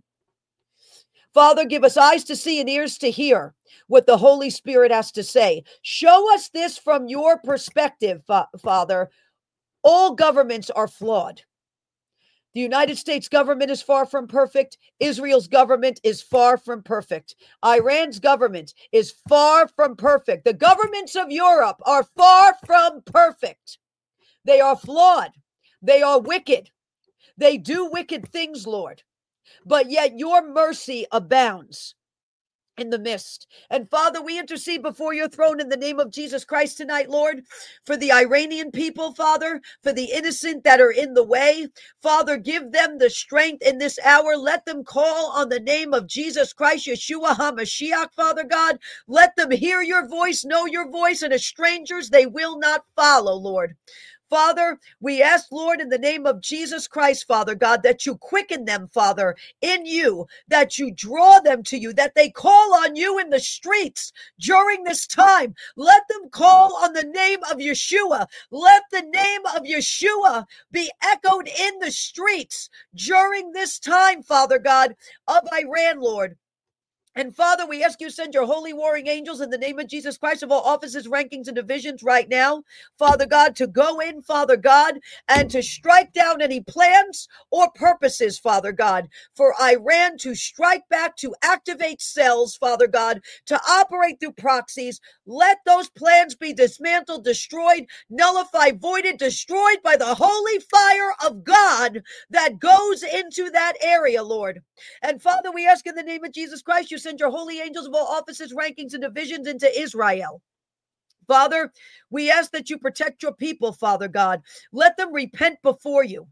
Father, give us eyes to see and ears to hear what the Holy Spirit has to say. Show us this from your perspective, Father. All governments are flawed. The United States government is far from perfect. Israel's government is far from perfect. Iran's government is far from perfect. The governments of Europe are far from perfect. They are flawed. They are wicked. They do wicked things, Lord. But yet your mercy abounds in the midst. And Father, we intercede before your throne in the name of Jesus Christ tonight, Lord, for the Iranian people, Father, for the innocent that are in the way. Father, give them the strength in this hour. Let them call on the name of Jesus Christ, Yeshua HaMashiach, Father God. Let them hear your voice, know your voice, and as strangers they will not follow, Lord. Father, we ask, Lord, in the name of Jesus Christ, Father God, that you quicken them, Father, in you, that you draw them to you, that they call on you in the streets during this time. Let them call on the name of Yeshua. Let the name of Yeshua be echoed in the streets during this time, Father God, of Iran, Lord. And Father, we ask you to send your holy warring angels in the name of Jesus Christ of all offices, rankings, and divisions right now, Father God, to go in, Father God, and to strike down any plans or purposes, Father God, for Iran to strike back, to activate cells, Father God, to operate through proxies. Let those plans be dismantled, destroyed, nullified, voided, destroyed by the holy fire of God that goes into that area, Lord. And Father, we ask in the name of Jesus Christ, you send your holy angels of all offices, rankings, and divisions into Israel. Father, we ask that you protect your people, Father God. Let them repent before you.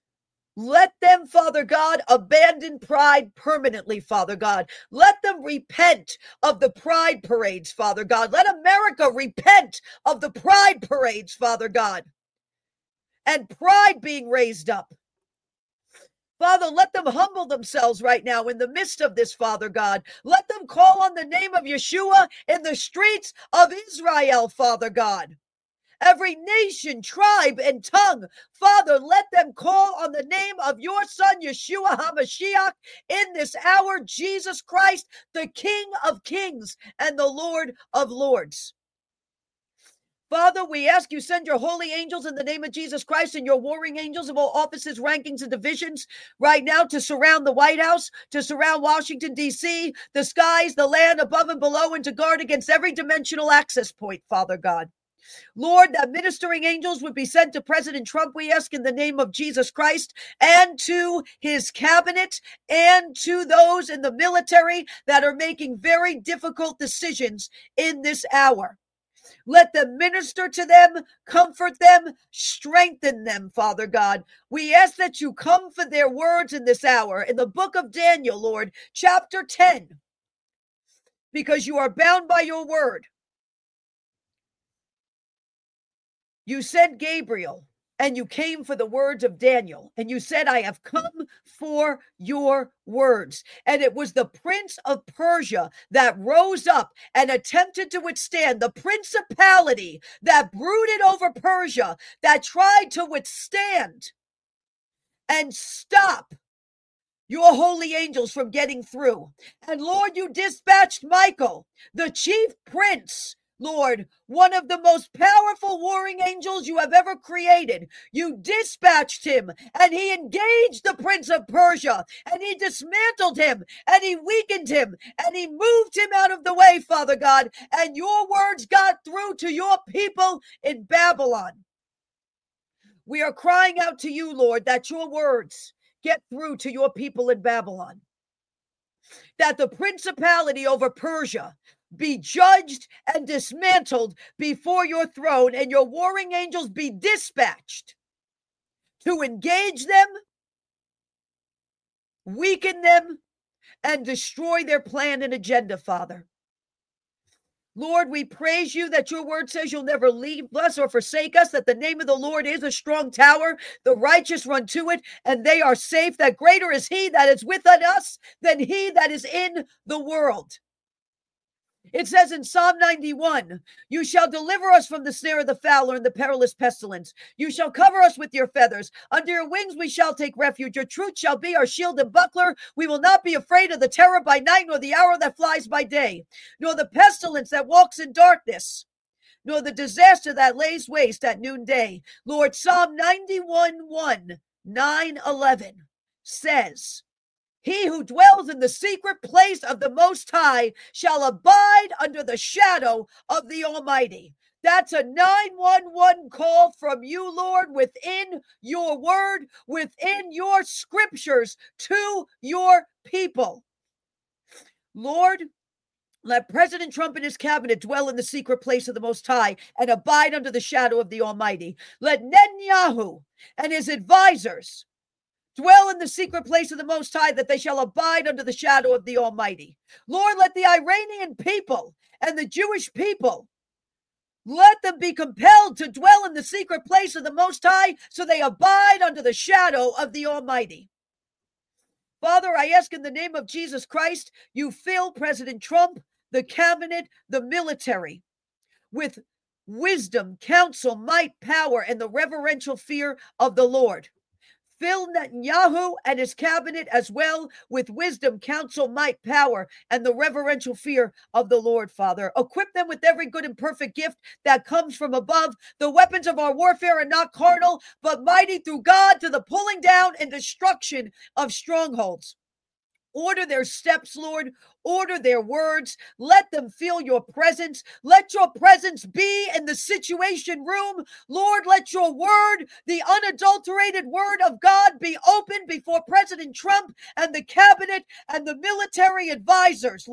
Let them, Father God, abandon pride permanently, Father God. Let them repent of the pride parades, Father God. Let America repent of the pride parades, Father God, and pride being raised up. Father, let them humble themselves right now in the midst of this, Father God. Let them call on the name of Yeshua in the streets of Israel, Father God. Every nation, tribe, and tongue, Father, let them call on the name of your Son, Yeshua HaMashiach, in this hour, Jesus Christ, the King of Kings and the Lord of Lords. Father, we ask you send your holy angels in the name of Jesus Christ and your warring angels of all offices, rankings, and divisions right now to surround the White House, to surround Washington, D.C., the skies, the land above and below, and to guard against every dimensional access point, Father God. Lord, that ministering angels would be sent to President Trump, we ask in the name of Jesus Christ, and to his cabinet, and to those in the military that are making very difficult decisions in this hour. Let them minister to them, comfort them, strengthen them, Father God. We ask that you come for their words in this hour. In the book of Daniel, Lord, chapter 10, because you are bound by your word. You sent Gabriel and you came for the words of Daniel. And you said, I have come for your words. And it was the prince of Persia that rose up and attempted to withstand, the principality that brooded over Persia, that tried to withstand and stop your holy angels from getting through. And Lord, you dispatched Michael, the chief prince, Lord, one of the most powerful warring angels you have ever created. You dispatched him and he engaged the prince of Persia and he dismantled him and he weakened him and he moved him out of the way, Father God. And your words got through to your people in Babylon. We are crying out to you, Lord, that your words get through to your people in Babylon. That the principality over Persia be judged and dismantled before your throne, and your warring angels be dispatched to engage them, weaken them, and destroy their plan and agenda, Father. Lord, we praise you that your word says you'll never leave us or forsake us, that the name of the Lord is a strong tower. The righteous run to it and they are safe, that greater is he that is within us than he that is in the world. It says in Psalm 91, you shall deliver us from the snare of the fowler and the perilous pestilence. You shall cover us with your feathers. Under your wings we shall take refuge. Your truth shall be our shield and buckler. We will not be afraid of the terror by night, nor the arrow that flies by day, nor the pestilence that walks in darkness, nor the disaster that lays waste at noonday. Lord, Psalm 91:1, 9:11 says, he who dwells in the secret place of the Most High shall abide under the shadow of the Almighty. That's a 911 call from you, Lord, within your word, within your scriptures to your people. Lord, let President Trump and his cabinet dwell in the secret place of the Most High and abide under the shadow of the Almighty. Let Netanyahu and his advisors dwell in the secret place of the Most High, that they shall abide under the shadow of the Almighty. Lord, let the Iranian people and the Jewish people, let them be compelled to dwell in the secret place of the Most High, so they abide under the shadow of the Almighty. Father, I ask in the name of Jesus Christ, you fill President Trump, the cabinet, the military, with wisdom, counsel, might, power, and the reverential fear of the Lord. Fill Netanyahu and his cabinet as well with wisdom, counsel, might, power, and the reverential fear of the Lord, Father. Equip them with every good and perfect gift that comes from above. The weapons of our warfare are not carnal, but mighty through God to the pulling down and destruction of strongholds. Order their steps, Lord. Order their words. Let them feel your presence. Let your presence be in the situation room. Lord, let your word, the unadulterated word of God, be open before President Trump and the cabinet and the military advisors, Lord.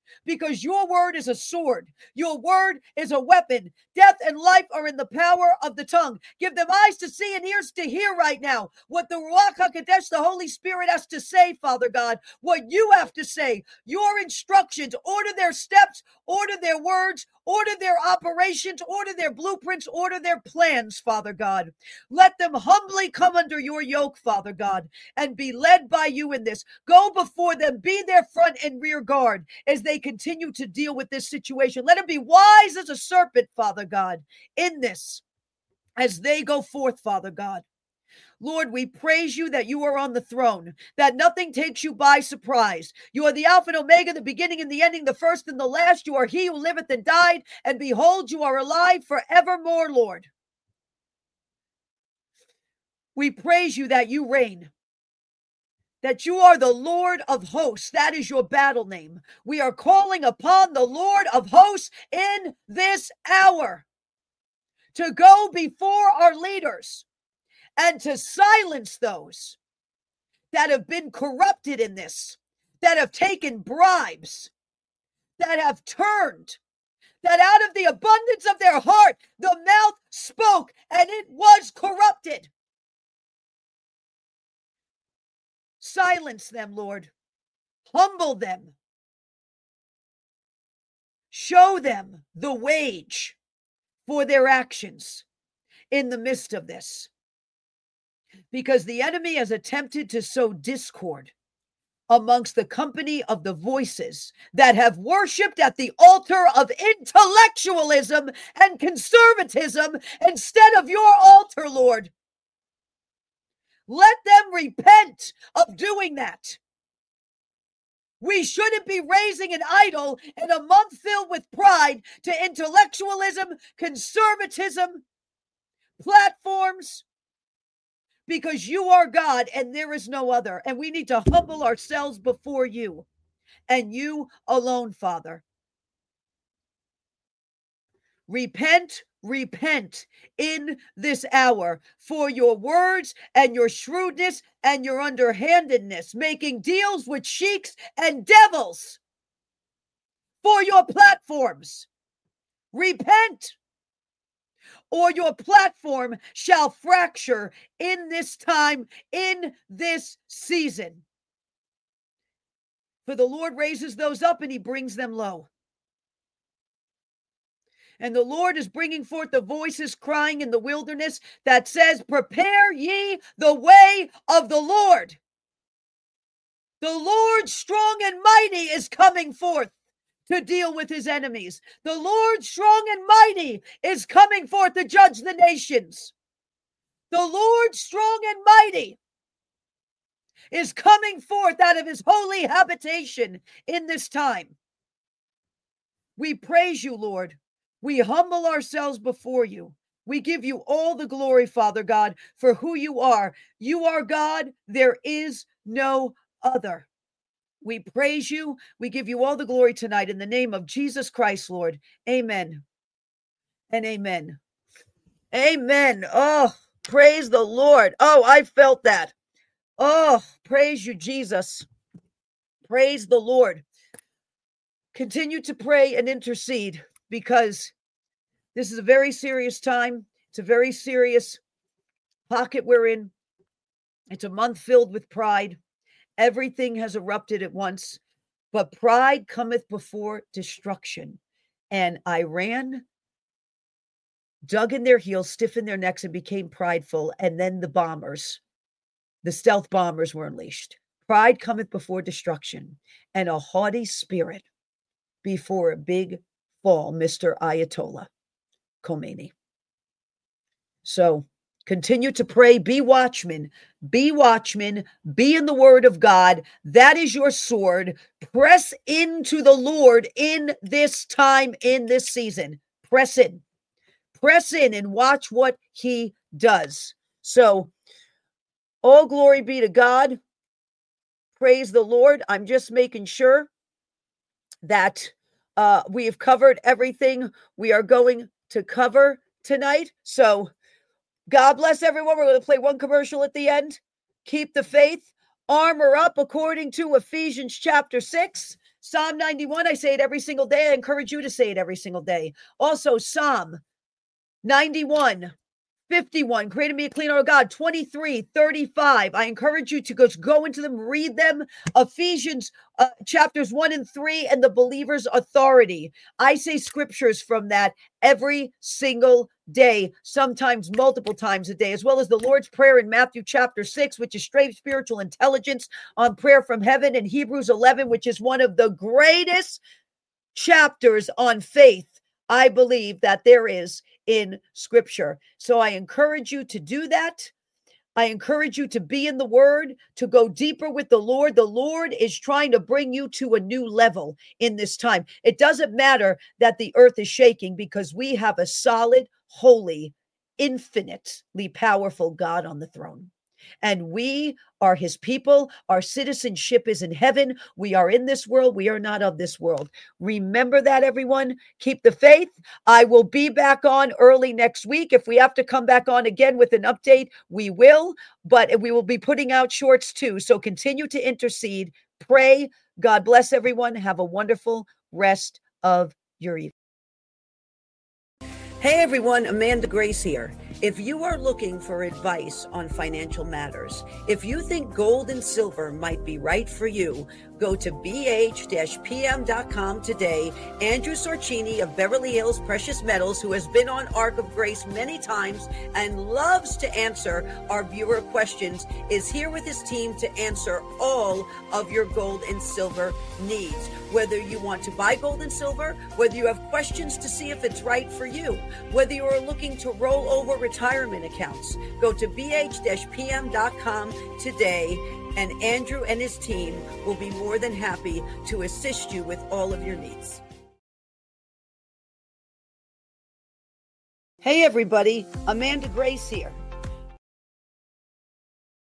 because your word is a sword. Your word is a weapon. Death and life are in the power of the tongue. Give them eyes to see and ears to hear right now what the Ruach HaKodesh, the Holy Spirit, has to say, Father God, what you have to say, your instructions. Order their steps, order their words, order their operations, order their blueprints, order their plans, Father God. Let them humbly come under your yoke, Father God, and be led by you in this. Go before them, be their front and rear guard as they continue to deal with this situation. Let them be wise as a serpent, Father God, in this as they go forth, Father God. Lord, we praise you that you are on the throne, that nothing takes you by surprise. You are the Alpha and Omega, the beginning and the ending, the first and the last. You are he who liveth and died, and behold, you are alive forevermore, Lord. We praise you that you reign, that you are the Lord of hosts. That is your battle name. We are calling upon the Lord of hosts in this hour to go before our leaders and to silence those that have been corrupted in this, that have taken bribes, that have turned, that out of the abundance of their heart, the mouth spoke and it was corrupted. Silence them, Lord. Humble them. Show them the wage for their actions in the midst of this. Because the enemy has attempted to sow discord amongst the company of the voices that have worshiped at the altar of intellectualism and conservatism instead of your altar, Lord. Let them repent of doing that. We shouldn't be raising an idol in a month filled with pride to intellectualism, conservatism, platforms, because you are God and there is no other. And we need to humble ourselves before you and you alone, Father. Repent in this hour for your words and your shrewdness and your underhandedness, making deals with sheiks and devils for your platforms. Repent, or your platform shall fracture in this time, in this season. For the Lord raises those up and he brings them low. And the Lord is bringing forth the voices crying in the wilderness that says, prepare ye the way of the Lord. The Lord strong and mighty is coming forth to deal with his enemies. The Lord strong and mighty is coming forth to judge the nations. The Lord strong and mighty is coming forth out of his holy habitation in this time. We praise you, Lord. We humble ourselves before you. We give you all the glory, Father God, for who you are. You are God. There is no other. We praise you. We give you all the glory tonight in the name of Jesus Christ, Lord. Amen and amen. Amen. Oh, praise the Lord. Oh, I felt that. Oh, praise you, Jesus. Praise the Lord. Continue to pray and intercede because this is a very serious time. It's a very serious pocket we're in. It's a month filled with pride. Everything has erupted at once, but pride cometh before destruction. And Iran dug in their heels, stiffened their necks, and became prideful. And then the stealth bombers were unleashed. Pride cometh before destruction, and a haughty spirit before a big fall, Mr. Ayatollah Khomeini. So continue to pray. Be watchmen. Be watchmen. Be in the word of God. That is your sword. Press into the Lord in this time, in this season. Press in. Press in and watch what he does. So all glory be to God. Praise the Lord. I'm just making sure that we have covered everything we are going to cover tonight. So God bless everyone. We're going to play one commercial at the end. Keep the faith. Armor up according to Ephesians chapter 6. Psalm 91, I say it every single day. I encourage you to say it every single day. Also, Psalm 91, 51, created me a clean heart, O God, 23, 35. I encourage you to go into them, read them. Ephesians chapters 1 and 3, and the believer's authority. I say scriptures from that every single day, sometimes multiple times a day, as well as the Lord's Prayer in Matthew chapter 6, which is straight spiritual intelligence on prayer from heaven, and Hebrews 11, which is one of the greatest chapters on faith I believe that there is in scripture. So I encourage you to do that. I encourage you to be in the word, to go deeper with the Lord. The Lord is trying to bring you to a new level in this time. It doesn't matter that the earth is shaking, because we have a solid, holy, infinitely powerful God on the throne. And we are his people. Our citizenship is in heaven. We are in this world. We are not of this world. Remember that, everyone. Keep the faith. I will be back on early next week. If we have to come back on again with an update, we will. But we will be putting out shorts too. So continue to intercede. Pray. God bless everyone. Have a wonderful rest of your evening. Hey everyone, Amanda Grace here. If you are looking for advice on financial matters, if you think gold and silver might be right for you, go to bh-pm.com today. Andrew Sorcini of Beverly Hills Precious Metals, who has been on Ark of Grace many times and loves to answer our viewer questions, is here with his team to answer all of your gold and silver needs. Whether you want to buy gold and silver, whether you have questions to see if it's right for you, whether you are looking to roll over retirement accounts, go to bh-pm.com today, and Andrew and his team will be more than happy to assist you with all of your needs. Hey everybody, Amanda Grace here.